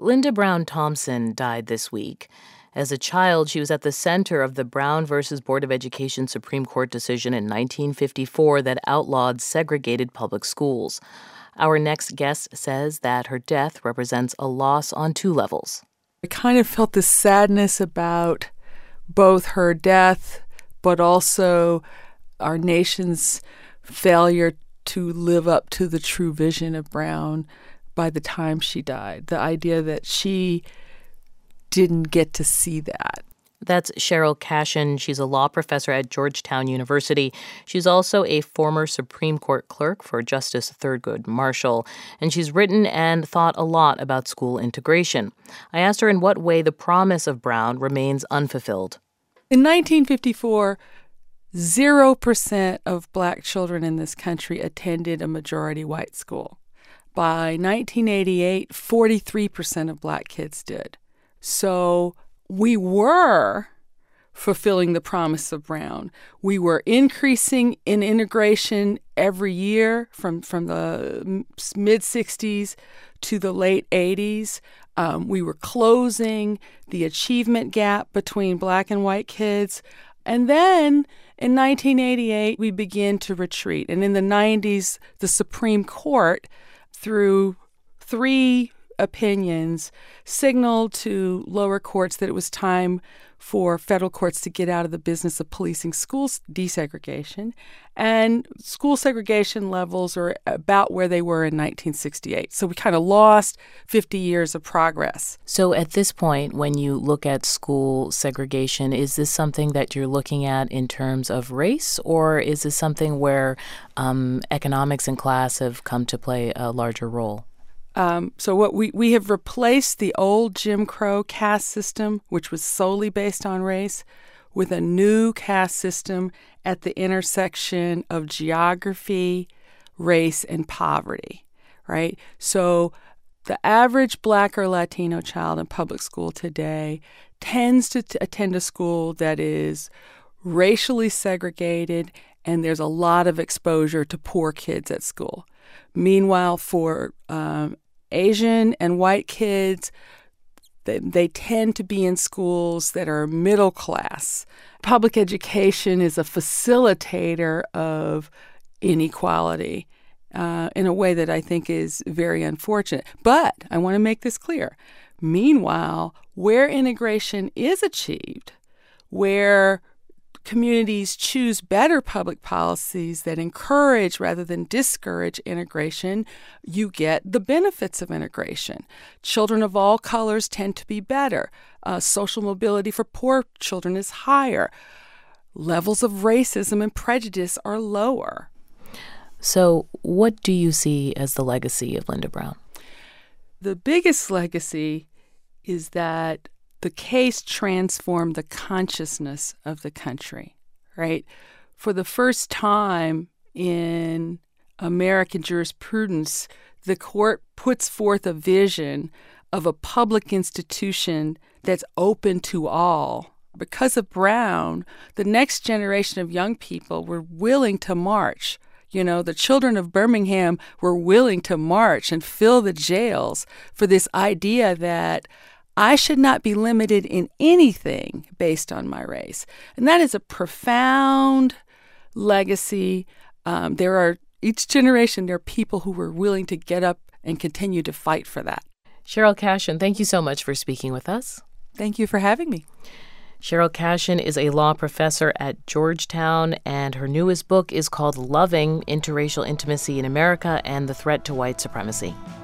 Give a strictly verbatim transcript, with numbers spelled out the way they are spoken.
Linda Brown Thompson died this week. As a child, she was at the center of the Brown versus Board of Education Supreme Court decision in nineteen fifty-four that outlawed segregated public schools. Our next guest says that her death represents a loss on two levels. I kind of felt this sadness about both her death, but also our nation's failure to live up to the true vision of Brown by the time she died. The idea that she didn't get to see that. That's Cheryl Cashin. She's a law professor at Georgetown University. She's also a former Supreme Court clerk for Justice Thurgood Marshall, and she's written and thought a lot about school integration. I asked her in what way the promise of Brown remains unfulfilled. In nineteen fifty-four, zero percent of black children in this country attended a majority white school. By nineteen eighty-eight, forty-three percent of black kids did. So we were fulfilling the promise of Brown. We were increasing in integration every year from, from the mid-sixties to the late eighties. Um, we were closing the achievement gap between black and white kids. And then in nineteen eighty-eight, we began to retreat. And in the nineties, the Supreme Court, through three opinions, signaled to lower courts that it was time for federal courts to get out of the business of policing school desegregation. And school segregation levels are about where they were in nineteen sixty-eight. So we kind of lost fifty years of progress. So at this point, when you look at school segregation, is this something that you're looking at in terms of race, or is this something where um, economics and class have come to play a larger role? Um, so what we, we have replaced the old Jim Crow caste system, which was solely based on race, with a new caste system at the intersection of geography, race, and poverty, right? So the average Black or Latino child in public school today tends to t- attend a school that is racially segregated, and there's a lot of exposure to poor kids at school. Meanwhile, for um, Asian and white kids, they, they tend to be in schools that are middle class. Public education is a facilitator of inequality uh, in a way that I think is very unfortunate. But I want to make this clear. Meanwhile, where integration is achieved, where communities choose better public policies that encourage rather than discourage integration, you get the benefits of integration. Children of all colors tend to be better. Uh, social mobility for poor children is higher. Levels of racism and prejudice are lower. So what do you see as the legacy of Linda Brown? The biggest legacy is that the case transformed the consciousness of the country, right? For the first time in American jurisprudence, the court puts forth a vision of a public institution that's open to all. Because of Brown, the next generation of young people were willing to march. You know, the children of Birmingham were willing to march and fill the jails for this idea that I should not be limited in anything based on my race. And that is a profound legacy. Um, there are, each generation, there are people who were willing to get up and continue to fight for that. Cheryl Cashin, thank you so much for speaking with us. Thank you for having me. Cheryl Cashin is a law professor at Georgetown, and her newest book is called Loving: Interracial Intimacy in America and the Threat to White Supremacy.